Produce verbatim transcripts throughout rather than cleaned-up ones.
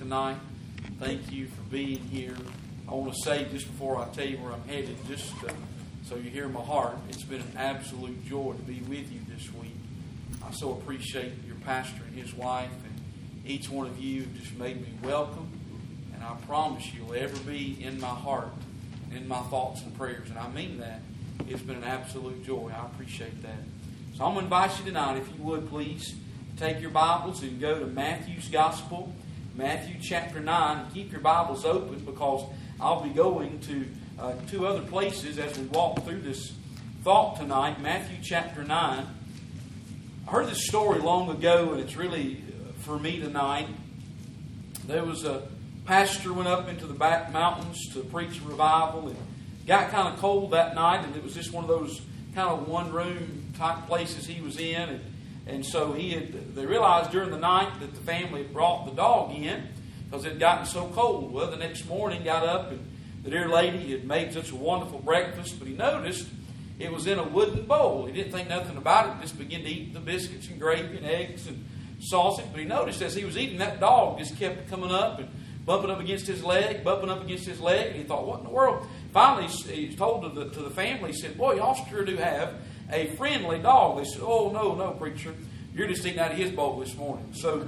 tonight. Thank you for being here. I want to say just before I tell you where I'm headed, just uh, so you hear my heart, it's been an absolute joy to be with you this week. I so appreciate your pastor and his wife, and each one of you just made me welcome. And I promise you'll ever be in my heart, in my thoughts and prayers. And I mean that. It's been an absolute joy. I appreciate that. So I'm going to invite you tonight, if you would please, take your Bibles and go to Matthew's Gospel, Matthew chapter nine, and keep your Bibles open because I'll be going to uh, two other places as we walk through this thought tonight. Matthew chapter nine. I heard this story long ago, and it's really for me tonight. There was a pastor went up into the back mountains to preach a revival, and got kind of cold that night, and it was just one of those kind of one-room type places he was in, and, and so he had. They realized during the night that the family had brought the dog in because it had gotten so cold. Well, the next morning, got up, and the dear lady had made such a wonderful breakfast, but he noticed it was in a wooden bowl. He didn't think nothing about it, just began to eat the biscuits and gravy and eggs and sausage, but he noticed as he was eating, that dog just kept coming up and bumping up against his leg, bumping up against his leg, and he thought, what in the world? Finally, he told to the, to the family, he said, boy, y'all sure do have a friendly dog. They said, oh, no, no, preacher. You're just eating out of his bowl this morning. So,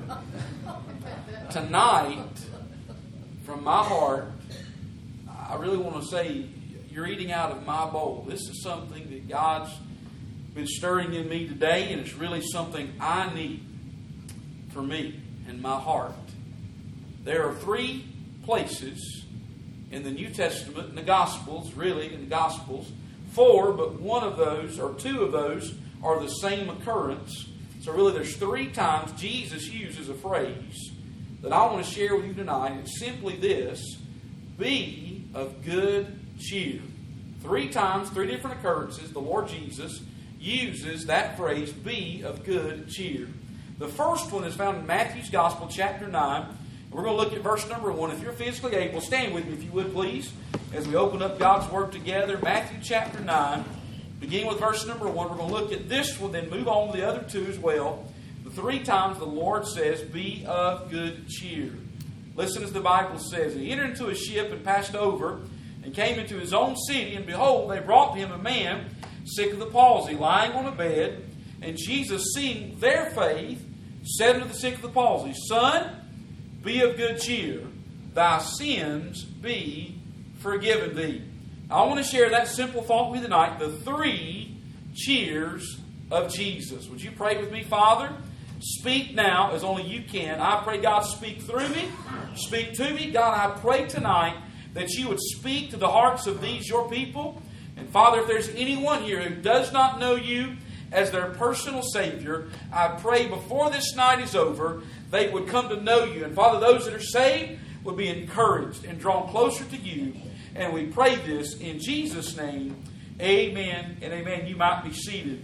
tonight, from my heart, I really want to say, you're eating out of my bowl. This is something that God's been stirring in me today, and it's really something I need for me and my heart. There are three places in the New Testament, in the Gospels, really in the Gospels, four, but one of those, or two of those, are the same occurrence. So really there's three times Jesus uses a phrase that I want to share with you tonight. It's simply this: be of good cheer. Three times, three different occurrences, the Lord Jesus uses that phrase, be of good cheer. The first one is found in Matthew's Gospel, chapter nine. We're going to look at verse number one. If you're physically able, stand with me if you would, please, as we open up God's Word together. Matthew chapter nine, beginning with verse number one. We're going to look at this one, then move on to the other two as well. The three times the Lord says, be of good cheer. Listen as the Bible says. He entered into a ship and passed over and came into his own city. And behold, they brought to him a man sick of the palsy, lying on a bed. And Jesus, seeing their faith, said unto the sick of the palsy, Son, be of good cheer, thy sins be forgiven thee. I want to share that simple thought with you tonight, the three cheers of Jesus. Would you pray with me? Father, speak now as only you can. I pray, God, speak through me, speak to me. God, I pray tonight that you would speak to the hearts of these, your people. And Father, if there's anyone here who does not know you as their personal Savior, I pray before this night is over, they would come to know you. And Father, those that are saved would be encouraged and drawn closer to you. And we pray this in Jesus' name. Amen and amen. You might be seated.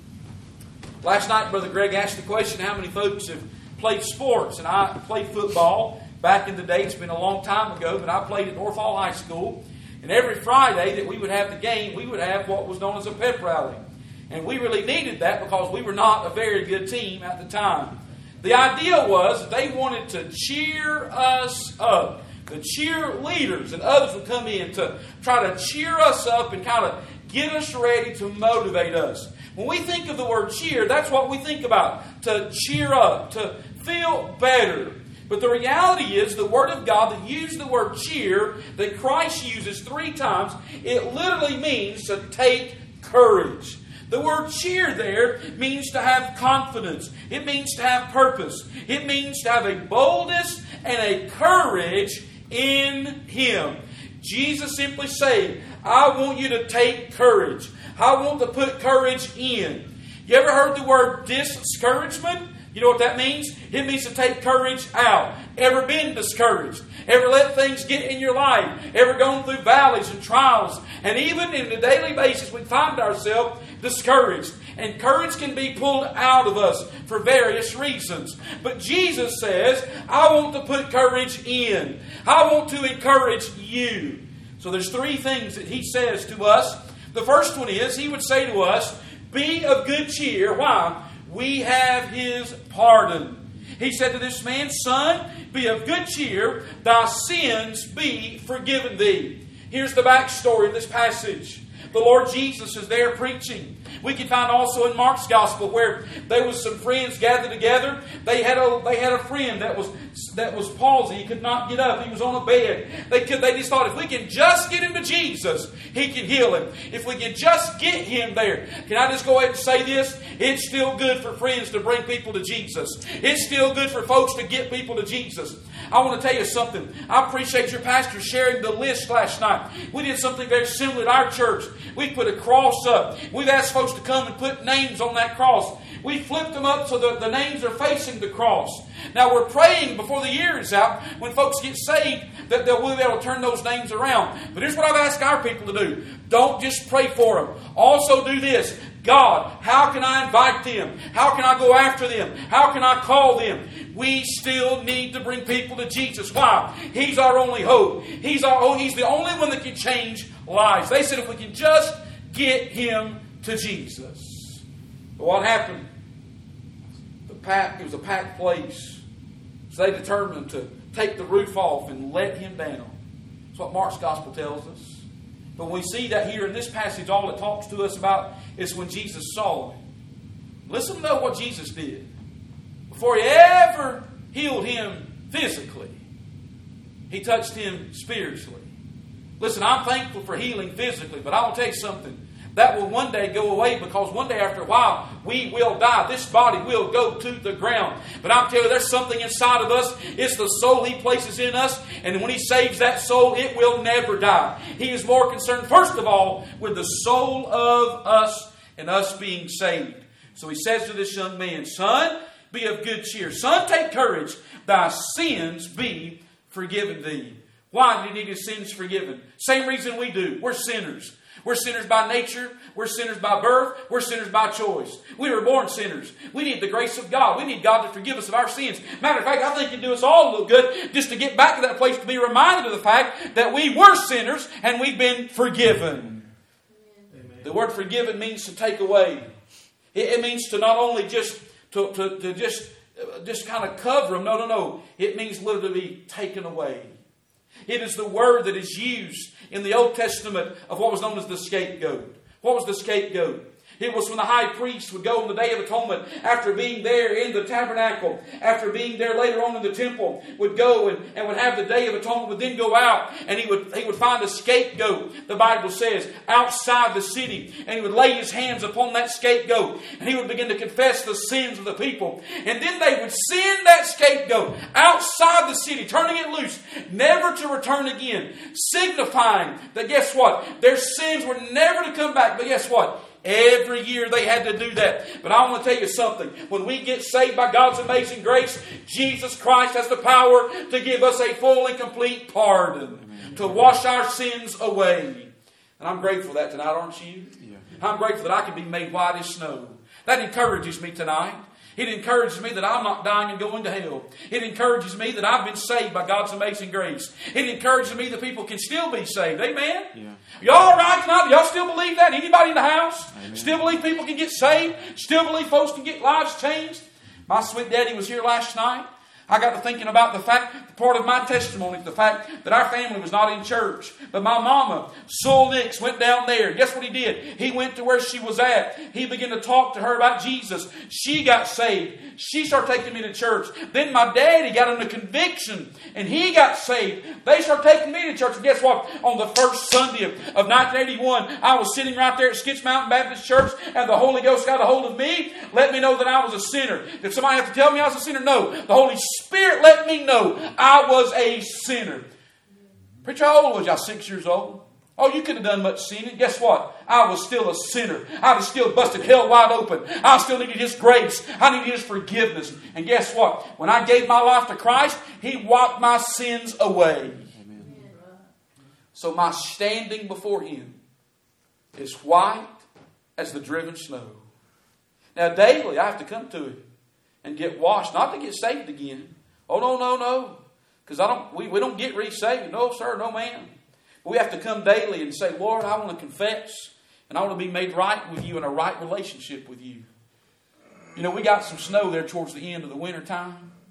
Last night, Brother Greg asked the question, how many folks have played sports? And I played football back in the day. It's been a long time ago, but I played at North Hall High School. And every Friday that we would have the game, we would have what was known as a pep rally. And we really needed that because we were not a very good team at the time. The idea was that they wanted to cheer us up. The cheerleaders and others would come in to try to cheer us up and kind of get us ready to motivate us. When we think of the word cheer, that's what we think about. To cheer up, to feel better. But the reality is the Word of God that used the word cheer that Christ uses three times, it literally means to take courage. The word cheer there means to have confidence. It means to have purpose. It means to have a boldness and a courage in Him. Jesus simply saying, I want you to take courage. I want to put courage in. You ever heard the word discouragement? You know what that means? It means to take courage out. Ever been discouraged? Ever let things get in your life? Ever gone through valleys and trials? And even in the daily basis, we find ourselves discouraged. And courage can be pulled out of us for various reasons. But Jesus says, I want to put courage in. I want to encourage you. So there's three things that He says to us. The first one is, He would say to us, be of good cheer. Why? We have His pardon. He said to this man, "Son, be of good cheer, thy sins be forgiven thee." Here's the backstory of this passage. The Lord Jesus is there preaching. We can find also in Mark's Gospel where there was some friends gathered together. They had a they had a friend that was that was palsy. He could not get up. He was on a bed. They could they just thought, if we can just get him to Jesus, He can heal him. If we can just get him there. Can I just go ahead and say this? It's still good for friends to bring people to Jesus. It's still good for folks to get people to Jesus. I want to tell you something. I appreciate your pastor sharing the list last night. We did something very similar at our church. We put a cross up. We've asked folks to come and put names on that cross. We flipped them up so that the names are facing the cross. Now we're praying before the year is out, when folks get saved, that they'll be able to turn those names around. But here's what I've asked our people to do. Don't just pray for them. Also do this. God, how can I invite them? How can I go after them? How can I call them? We still need to bring people to Jesus. Why? He's our only hope. He's our oh, He's the only one that can change lives. They said if we can just get him to Jesus. But what happened? The pack, it was a packed place. So they determined to take the roof off and let him down. That's what Mark's Gospel tells us. But when we see that here in this passage, all it talks to us about is when Jesus saw him. Listen to what Jesus did. Before He ever healed him physically, He touched him spiritually. Listen, I'm thankful for healing physically, but I will tell you something. That will one day go away, because one day after a while, we will die. This body will go to the ground. But I'm telling you, there's something inside of us. It's the soul He places in us. And when He saves that soul, it will never die. He is more concerned, first of all, with the soul of us and us being saved. So He says to this young man, "Son, be of good cheer. Son, take courage. Thy sins be forgiven thee." Why did he need his sins forgiven? Same reason we do. We're sinners. We're sinners by nature. We're sinners by birth. We're sinners by choice. We were born sinners. We need the grace of God. We need God to forgive us of our sins. Matter of fact, I think it'd do us all a little good just to get back to that place, to be reminded of the fact that we were sinners and we've been forgiven. Amen. The word forgiven means to take away. It, it means to not only just to, to, to just, just kind of cover them. No, no, no. It means literally to be taken away. It is the word that is used in the Old Testament of what was known as the scapegoat. What was the scapegoat? It was when the high priest would go on the Day of Atonement, after being there in the tabernacle, after being there later on in the temple, would go and, and would have the Day of Atonement, would then go out and he would, he would find a scapegoat, the Bible says, outside the city. And he would lay his hands upon that scapegoat and he would begin to confess the sins of the people. And then they would send that scapegoat outside the city, turning it loose, never to return again, signifying that, guess what? Their sins were never to come back. But guess what? Every year they had to do that. But I want to tell you something. When we get saved by God's amazing grace, Jesus Christ has the power to give us a full and complete pardon. Amen. To wash our sins away. And I'm grateful for that tonight, aren't you? Yeah. I'm grateful that I can be made white as snow. That encourages me tonight. It encourages me that I'm not dying and going to hell. It encourages me that I've been saved by God's amazing grace. It encourages me that people can still be saved. Amen? Yeah. Y'all all right tonight? Y'all still believe that? Anybody in the house? Amen. Still believe people can get saved? Still believe folks can get lives changed? My sweet daddy was here last night. I got to thinking about the fact, part of my testimony, the fact that our family was not in church. But my mama, Sul Nix, went down there. Guess what he did? He went to where she was at. He began to talk to her about Jesus. She got saved. She started taking me to church. Then my daddy got into conviction and he got saved. They started taking me to church. And guess what? On the first Sunday of, of nineteen eighty-one, I was sitting right there at Skitch Mountain Baptist Church and the Holy Ghost got a hold of me, let me know that I was a sinner. Did somebody have to tell me I was a sinner? No. The Holy Spirit let me know I was a sinner. Preacher, how old was you? I was six years old. Oh, you could have done much sinning. Guess what? I was still a sinner. I was still busted hell wide open. I still needed His grace. I needed His forgiveness. And guess what? When I gave my life to Christ, He wiped my sins away. Amen. So my standing before Him is white as the driven snow. Now daily I have to come to Him and get washed, not to get saved again. Oh, no, no, no. Because I don't. We, we don't get re-saved. No, sir, no, ma'am. We have to come daily and say, Lord, I want to confess and I want to be made right with You in a right relationship with You. You know, we got some snow there towards the end of the winter time.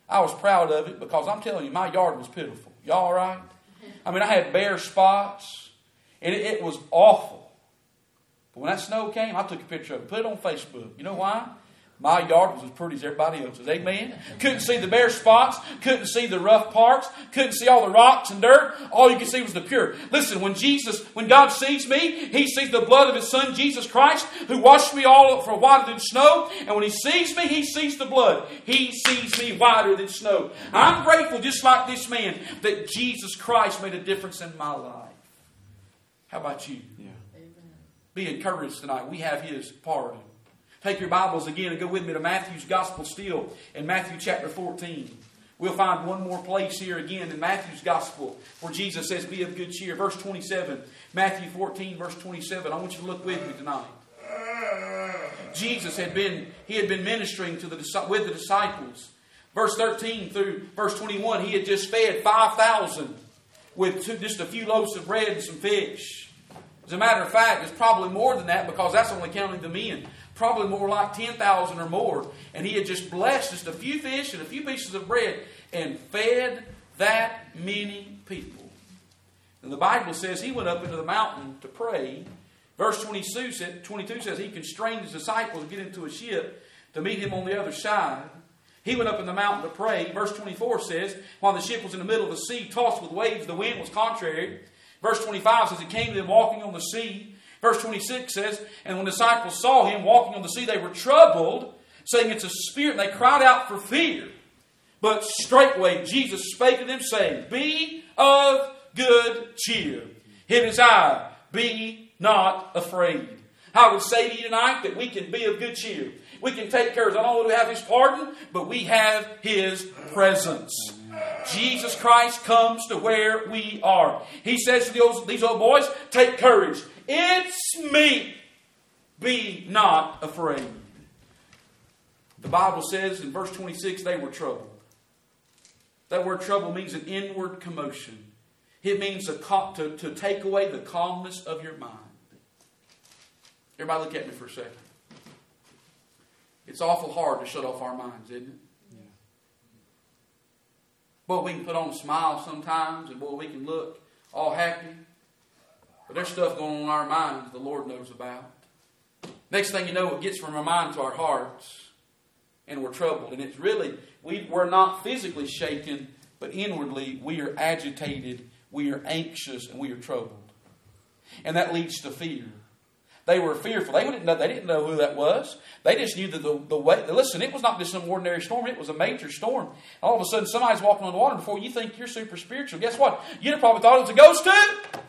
I was proud of it because I'm telling you, my yard was pitiful. Y'all all right? I mean, I had bare spots, and it, it was awful. But when that snow came, I took a picture of it, put it on Facebook. You know why? My yard was as pretty as everybody else's. Amen? Couldn't see the bare spots. Couldn't see the rough parts. Couldn't see all the rocks and dirt. All you could see was the pure. Listen, when Jesus, when God sees me, He sees the blood of His Son, Jesus Christ, who washed me all for whiter than snow. And when He sees me, He sees the blood. He sees me whiter than snow. I'm grateful, just like this man, that Jesus Christ made a difference in my life. How about you? Yeah. Be encouraged tonight. We have His pardon. Take your Bibles again and go with me to Matthew's Gospel still in Matthew chapter fourteen. We'll find one more place here again in Matthew's Gospel where Jesus says, be of good cheer. Verse twenty-seven. Matthew fourteen, verse twenty-seven. I want you to look with me tonight. Jesus had been, He had been ministering to the with the disciples. Verse thirteen through verse twenty-one, He had just fed five thousand with two, just a few loaves of bread and some fish. As a matter of fact, it's probably more than that because that's only counting the men. Probably more like ten thousand or more. And He had just blessed just a few fish and a few pieces of bread and fed that many people. And the Bible says He went up into the mountain to pray. Verse twenty-two says He constrained His disciples to get into a ship to meet Him on the other side. He went up in the mountain to pray. Verse twenty-four says, while the ship was in the middle of the sea, tossed with waves, the wind was contrary. Verse twenty-five says, It came to them walking on the sea. Verse twenty-six says, and when the disciples saw Him walking on the sea, they were troubled, saying, It's a spirit, and they cried out for fear. But straightway Jesus spake to them, saying, Be of good cheer. Hid His eye, be not afraid. I would say to you tonight that we can be of good cheer. We can take courage. Not only do we have His pardon, but we have His presence. Jesus Christ comes to where we are. He says to these, these old boys, take courage. It's me. Be not afraid. The Bible says in verse twenty-six, they were troubled. That word trouble means an inward commotion. It means a, to, to take away the calmness of your mind. Everybody look at me for a second. It's awful hard to shut off our minds, isn't it? Yeah. Boy, we can put on a smile sometimes, and boy, we can look all happy. But there's stuff going on in our minds the Lord knows about. Next thing you know, it gets from our mind to our hearts, and we're troubled. And it's really, we, we're not physically shaken, but inwardly we are agitated, we are anxious, and we are troubled. And that leads to fear. They were fearful. They didn't know, they didn't know who that was. They just knew that the, the way... Listen, it was not just some ordinary storm. It was a major storm. All of a sudden, somebody's walking on the water. Before you think you're super spiritual, guess what? You'd have probably thought it was a ghost too.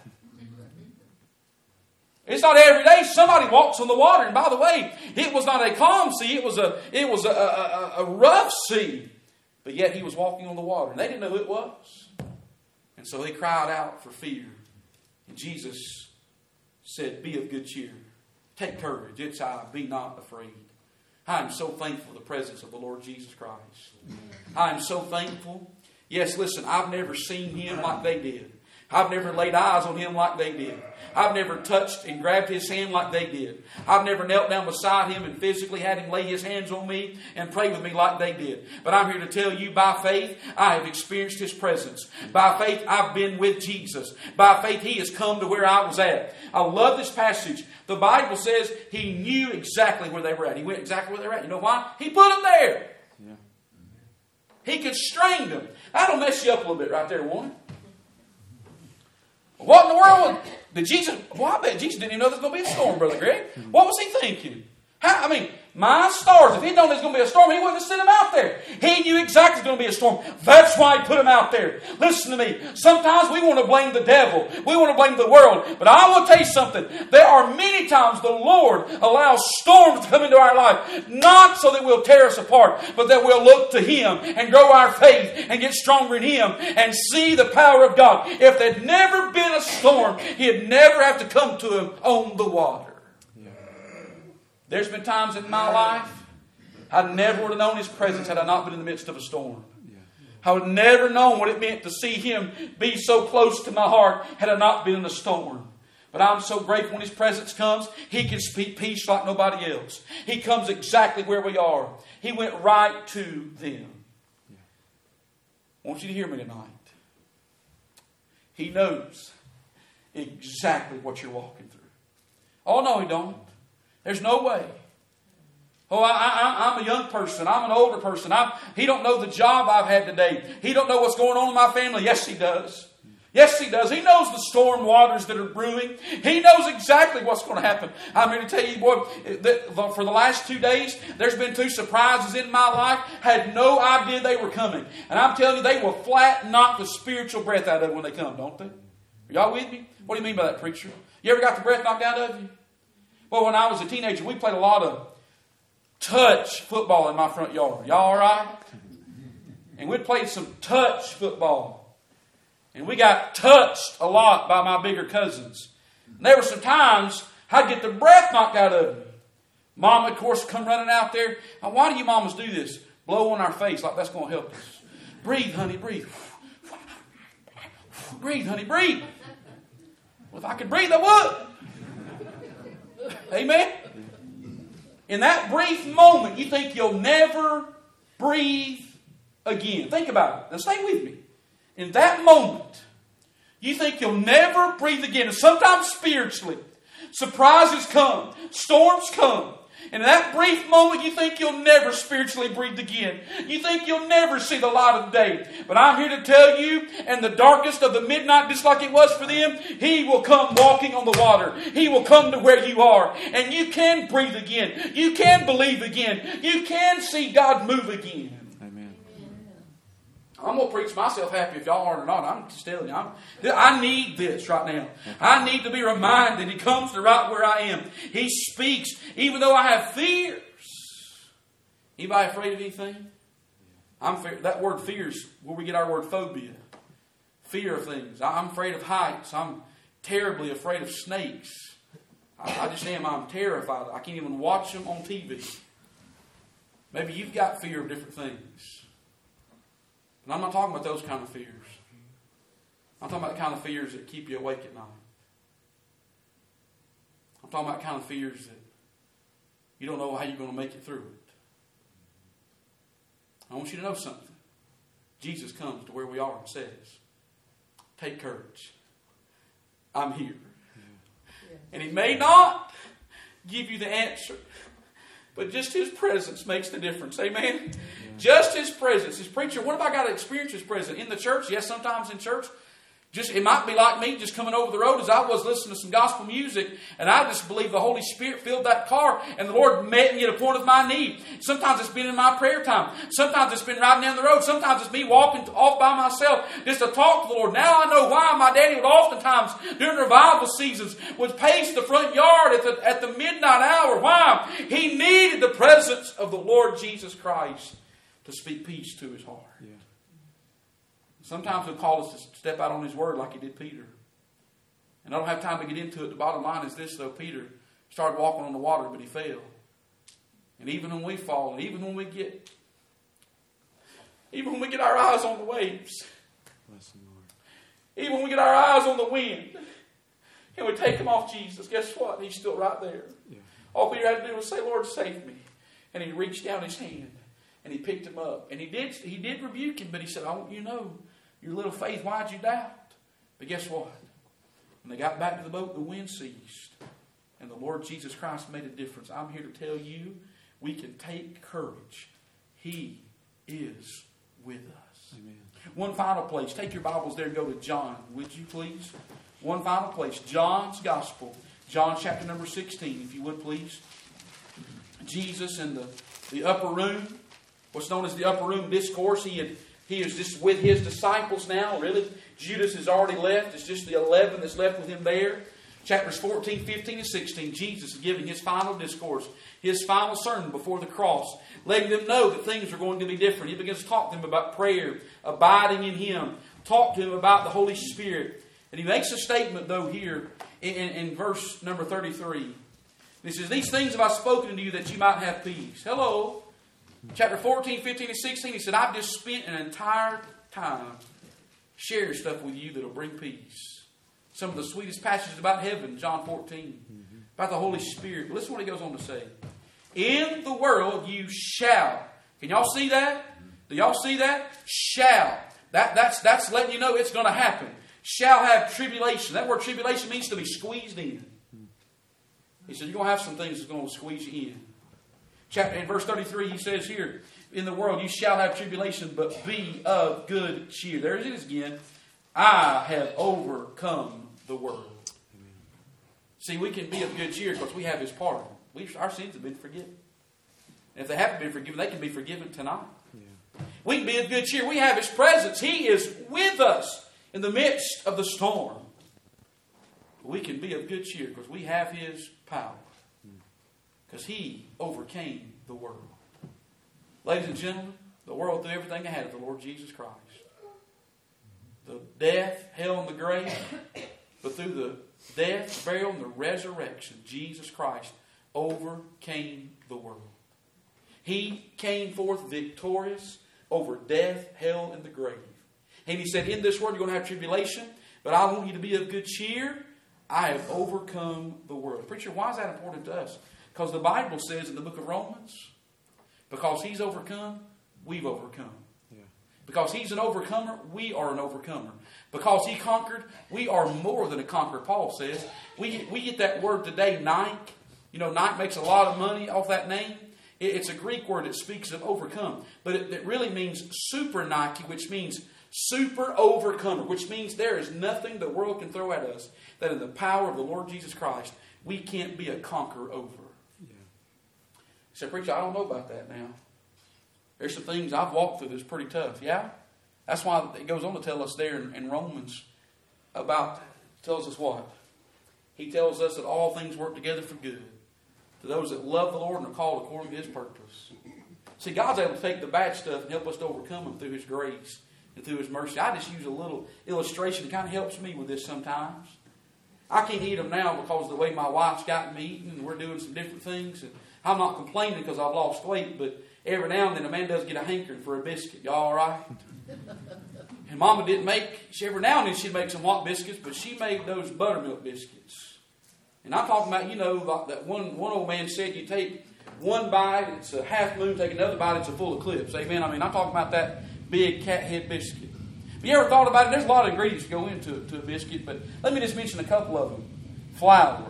It's not every day somebody walks on the water. And by the way, it was not a calm sea. It was a it was a, a, a rough sea. But yet He was walking on the water. And they didn't know who it was. And so they cried out for fear. And Jesus said, be of good cheer. Take courage. It's I. Be not afraid. I am so thankful for the presence of the Lord Jesus Christ. I am so thankful. Yes, listen, I've never seen Him like they did. I've never laid eyes on Him like they did. I've never touched and grabbed His hand like they did. I've never knelt down beside Him and physically had Him lay His hands on me and pray with me like they did. But I'm here to tell you, by faith, I have experienced His presence. By faith, I've been with Jesus. By faith, He has come to where I was at. I love this passage. The Bible says He knew exactly where they were at. He went exactly where they were at. You know why? He put them there. Yeah. He constrained them. That'll mess you up a little bit right there, won't it? What in the world did Jesus... Well, I bet Jesus didn't even know there was going to be a storm, Brother Greg. What was He thinking? How, I mean, my stars, if He'd known there was going to be a storm, He wouldn't have sent Him out there. He knew exactly there was going to be a storm. That's why He put Him out there. Listen to me. Sometimes we want to blame the devil. We want to blame the world. But I will tell you something. There are many times the Lord allows storms to come into our life. Not so that we'll tear us apart, but that we'll look to Him and grow our faith and get stronger in Him and see the power of God. If there'd never been a storm, He'd never have to come to Him on the water. There's been times in my life I never would have known His presence had I not been in the midst of a storm. I would have never known what it meant to see Him be so close to my heart had I not been in a storm. But I'm so grateful when His presence comes. He can speak peace like nobody else. He comes exactly where we are. He went right to them. want you to hear me tonight. He knows exactly what you're walking through. Oh, no, He don't. There's no way. Oh, I, I, I'm a young person. I'm an older person. I'm, he don't know the job I've had today. He don't know what's going on in my family. Yes, He does. Yes, He does. He knows the storm waters that are brewing. He knows exactly what's going to happen. I'm here to tell you, boy, that for the last two days, there's been two surprises in my life. Had no idea they were coming. And I'm telling you, they will flat knock the spiritual breath out of them when they come, don't they? Are y'all with me? What do you mean by that, preacher? You ever got the breath knocked out of you? Well, when I was a teenager, we played a lot of touch football in my front yard. Y'all all right? And we played some touch football. And we got touched a lot by my bigger cousins. And there were some times I'd get the breath knocked out of me. Mom, of course, come running out there. Now, why do you mamas do this? Blow on our face like that's going to help us. Breathe, honey, breathe. Breathe, honey, breathe. Well, if I could breathe, I would. Amen? In that brief moment, you think you'll never breathe again. Think about it. Now stay with me. In that moment, you think you'll never breathe again. And sometimes spiritually, surprises come. Storms come. And in that brief moment, you think you'll never spiritually breathe again. You think you'll never see the light of day. But I'm here to tell you, in the darkest of the midnight, just like it was for them, He will come walking on the water. He will come to where you are. And you can breathe again. You can believe again. You can see God move again. Amen. I'm going to preach myself happy if y'all aren't or not. I'm just telling you. I'm, I need this right now. I need to be reminded. He comes to right where I am. He speaks. Even though I have fears. Anybody afraid of anything? I'm fear. That word fear is where we get our word phobia. Fear of things. I'm afraid of heights. I'm terribly afraid of snakes. I, I just am. I'm terrified. I can't even watch them on T V. Maybe you've got fear of different things. But I'm not talking about those kind of fears. I'm talking about the kind of fears that keep you awake at night. I'm talking about the kind of fears that you don't know how you're going to make it through it. I want you to know something. Jesus comes to where we are and says, take courage. I'm here. Yeah. And He may not give you the answer, but just His presence makes the difference. Amen? Yeah. Just His presence. His preacher, what have I got to experience His presence? In the church? Yes, sometimes in church. Just, it might be like me just coming over the road as I was listening to some gospel music, and I just believe the Holy Spirit filled that car and the Lord met me at a point of my need. Sometimes it's been in my prayer time. Sometimes it's been riding down the road. Sometimes it's me walking off by myself just to talk to the Lord. Now I know why my daddy would oftentimes, during revival seasons, would pace the front yard at the, at the midnight hour. Why? He needed the presence of the Lord Jesus Christ to speak peace to his heart. Yeah. Sometimes He'll call us to step out on His word like He did Peter. And I don't have time to get into it. The bottom line is this, though. Peter started walking on the water, but he fell. And even when we fall, and even when we get, even when we get our eyes on the waves, bless the Lord. Even when we get our eyes on the wind, and we take Him off Jesus, guess what? He's still right there. Yeah. All Peter had to do was say, Lord, save me. And He reached down His hand, and He picked him up. And he did, he did rebuke him, but He said, I want you to know, your little faith, why'd you doubt? But guess what? When they got back to the boat, the wind ceased. And the Lord Jesus Christ made a difference. I'm here to tell you, we can take courage. He is with us. Amen. One final place. Take your Bibles there and go to John, would you please? One final place. John's Gospel. John chapter number sixteen, if you would please. Jesus in the, the upper room. What's known as the upper room discourse. He had He is just with His disciples now. Really, Judas has already left. It's just the eleven that's left with Him there. Chapters fourteen, fifteen, and sixteen. Jesus is giving His final discourse. His final sermon before the cross. Letting them know that things are going to be different. He begins to talk to them about prayer. Abiding in Him. Talk to them about the Holy Spirit. And He makes a statement though here in, in, in verse number thirty-three. He says, these things have I spoken to you that you might have peace. Hello. Chapter fourteen, fifteen, and sixteen, He said, I've just spent an entire time sharing stuff with you that will bring peace. Some of the sweetest passages about heaven, John fourteen, mm-hmm. about the Holy Spirit. But listen to what He goes on to say. In the world you shall. Can y'all see that? Do y'all see that? Shall. That, that's, that's letting you know it's going to happen. Shall have tribulation. That word tribulation means to be squeezed in. He said, you're going to have some things that's going to squeeze you in. Chapter, in verse thirty-three, he says here, in the world you shall have tribulation, but be of good cheer. There it is again. I have overcome the world. Amen. See, we can be of good cheer because we have His pardon. We, our sins have been forgiven. And if they haven't been forgiven, they can be forgiven tonight. Yeah. We can be of good cheer. We have His presence. He is with us in the midst of the storm. We can be of good cheer because we have His power. Because He overcame the world. Ladies and gentlemen, the world threw everything ahead of the Lord Jesus Christ. The death, hell, and the grave. But through the death, burial, and the resurrection, Jesus Christ overcame the world. He came forth victorious over death, hell, and the grave. And He said, in this world you're going to have tribulation, but I want you to be of good cheer. I have overcome the world. Preacher, why is that important to us? Because the Bible says in the book of Romans, because He's overcome, we've overcome. Yeah. Because He's an overcomer, we are an overcomer. Because He conquered, we are more than a conqueror, Paul says. We, we get that word today, Nike. You know, Nike makes a lot of money off that name. It, it's a Greek word that speaks of overcome. But it, it really means super Nike, which means super overcomer, which means there is nothing the world can throw at us that in the power of the Lord Jesus Christ, we can't be a conqueror over. Yeah. He said, preacher, I don't know about that now. There's some things I've walked through that's pretty tough. Yeah? That's why it goes on to tell us there in, in Romans about, tells us what? He tells us that all things work together for good to those that love the Lord and are called according to His purpose. See, God's able to take the bad stuff and help us to overcome them through His grace and through His mercy. I just use a little illustration that kind of helps me with this sometimes. I can't eat them now because of the way my wife's gotten me eating, and we're doing some different things. And I'm not complaining because I've lost weight, but every now and then a man does get a hankering for a biscuit. Y'all all right? And Mama didn't make, she, every now and then she'd make some hot biscuits, but she made those buttermilk biscuits. And I'm talking about, you know, like that one, one old man said you take one bite, it's a half moon, take another bite, it's a full eclipse. Amen? I mean, I'm talking about that big cat head biscuit. Have you ever thought about it? There's a lot of ingredients that go into to a biscuit, but let me just mention a couple of them. Flour.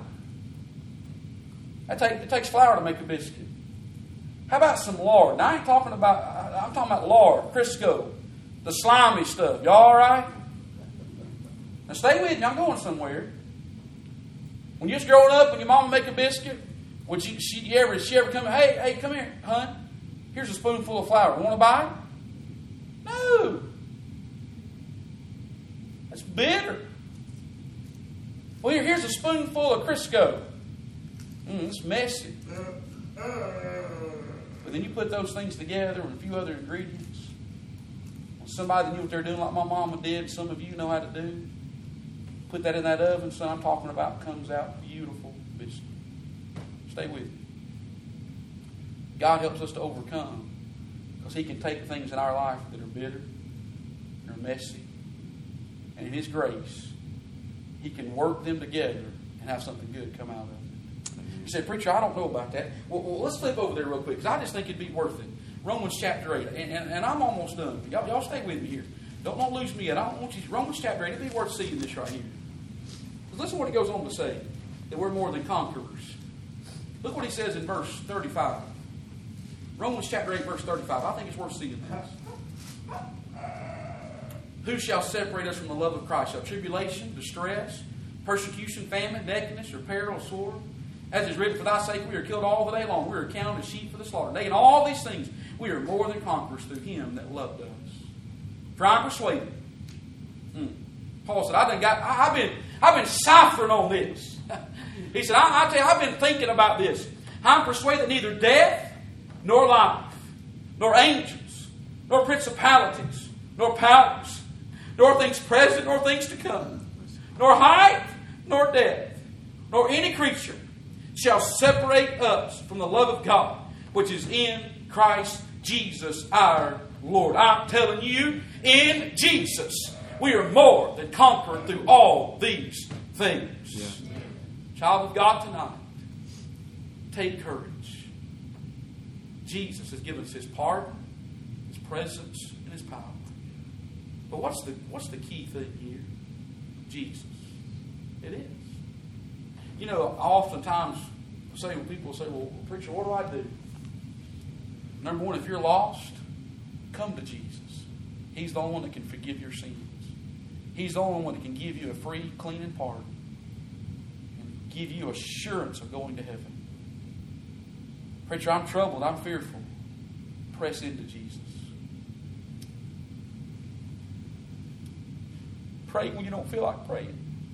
That take, it takes flour to make a biscuit. How about some lard? Now I ain't talking about, I'm talking about lard, Crisco, the slimy stuff. Y'all all right? Now stay with me, I'm going somewhere. When you was growing up, when your mama make a biscuit, would she, she, you ever, she ever come, hey, hey, come here, hon. Here's a spoonful of flour. Want to buy it? No. That's bitter. Well, here, here's a spoonful of Crisco. Mm, it's messy. But then you put those things together with a few other ingredients. Somebody that knew what they're doing like my mama did, some of you know how to do. Put that in that oven, son, I'm talking about, comes out beautiful biscuit. Stay with me. God helps us to overcome because He can take things in our life that are bitter, that are messy, and in His grace, He can work them together and have something good come out of it. You said, preacher, I don't know about that. Well, well let's flip over there real quick because I just think it'd be worth it. Romans chapter eight, and, and, and I'm almost done. Y'all, y'all stay with me here. Don't, don't lose me yet. I don't want you. Romans chapter eight, it'd be worth seeing this right here. Listen to what he goes on to say, that we're more than conquerors. Look what he says in verse thirty-five. Romans chapter eight, verse thirty-five. I think it's worth seeing this. Who shall separate us from the love of Christ? Shall tribulation, distress, persecution, famine, nakedness, or peril, or sword? As is written, for thy sake we are killed all the day long. We are counted as sheep for the slaughter. Nay, in all these things we are more than conquerors through Him that loved us. For I am persuaded. Hmm. Paul said, I done got, I, I've been, I've been ciphering on this. He said, I, I tell you, I've been thinking about this. I'm persuaded that neither death, nor life, nor angels, nor principalities, nor powers, nor things present, nor things to come, nor height, nor depth, nor any creature shall separate us from the love of God, which is in Christ Jesus our Lord. I'm telling you, in Jesus, we are more than conquerors through all these things. Yeah. Child of God tonight, take courage. Jesus has given us His pardon, His presence, and His power. But what's the what's the key thing here? Jesus. It is. You know, I oftentimes say when people say, well, preacher, what do I do? Number one, if you're lost, come to Jesus. He's the only one that can forgive your sins. He's the only one that can give you a free, clean, and pardon. And give you assurance of going to heaven. Preacher, I'm troubled. I'm fearful. Press into Jesus. Pray when you don't feel like praying.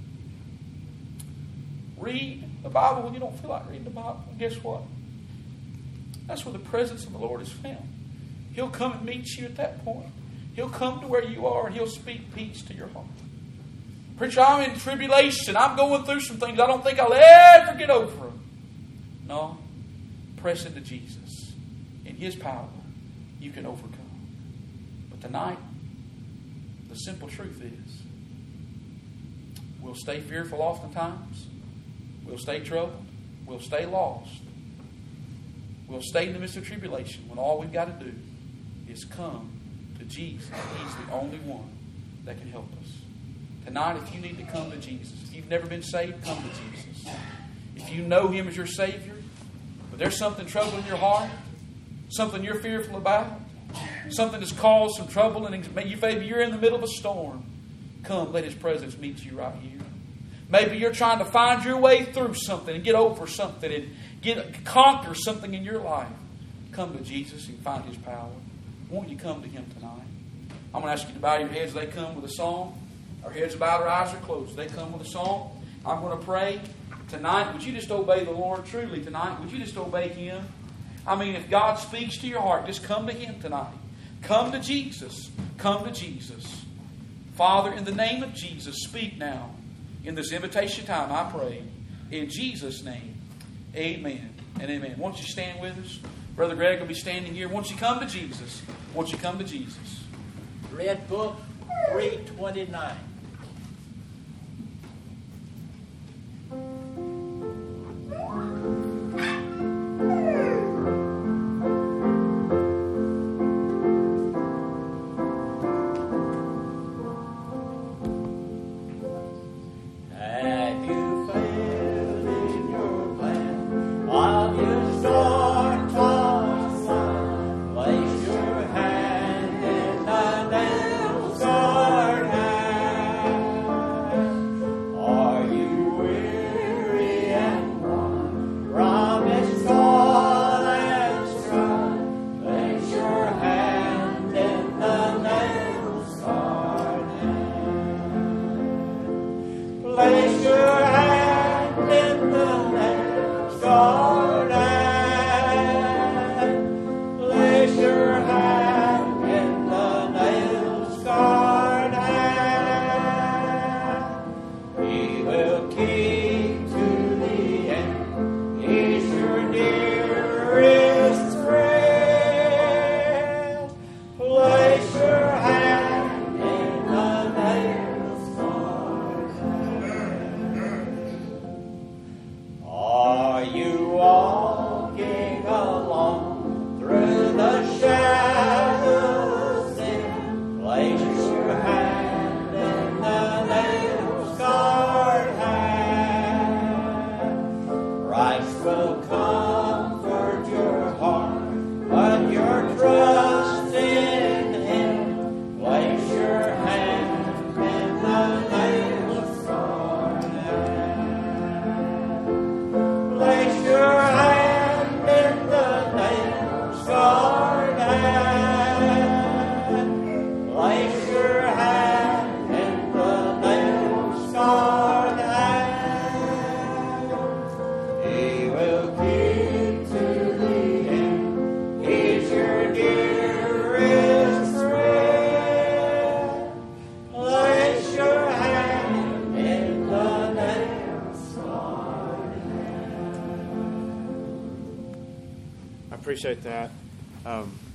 Read the Bible when you don't feel like reading the Bible. And guess what? That's where the presence of the Lord is found. He'll come and meet you at that point. He'll come to where you are and He'll speak peace to your heart. Preacher, I'm in tribulation. I'm going through some things. I don't think I'll ever get over them. No. Press into Jesus. In His power, you can overcome. But tonight, the simple truth is, we'll stay fearful oftentimes. We'll stay troubled. We'll stay lost. We'll stay in the midst of tribulation when all we've got to do is come to Jesus. He's the only one that can help us. Tonight, if you need to come to Jesus, if you've never been saved, come to Jesus. If you know Him as your Savior, but there's something troubling your heart, something you're fearful about, something that's caused some trouble, and maybe you're in the middle of a storm, come, let His presence meet you right here. Maybe you're trying to find your way through something and get over something and get conquer something in your life. Come to Jesus and find His power. Won't you come to Him tonight? I'm going to ask you to bow your heads. They come with a song. Our heads are bowed, our eyes are closed. They come with a song. I'm going to pray. Tonight, would you just obey the Lord truly tonight? Would you just obey Him? I mean, if God speaks to your heart, just come to Him tonight. Come to Jesus. Come to Jesus. Father, in the name of Jesus, speak now. In this invitation time, I pray. In Jesus' name, amen and amen. Won't you stand with us? Brother Greg will be standing here. Won't you come to Jesus? Won't you come to Jesus? Red Book three twenty-nine. Appreciate that. Um,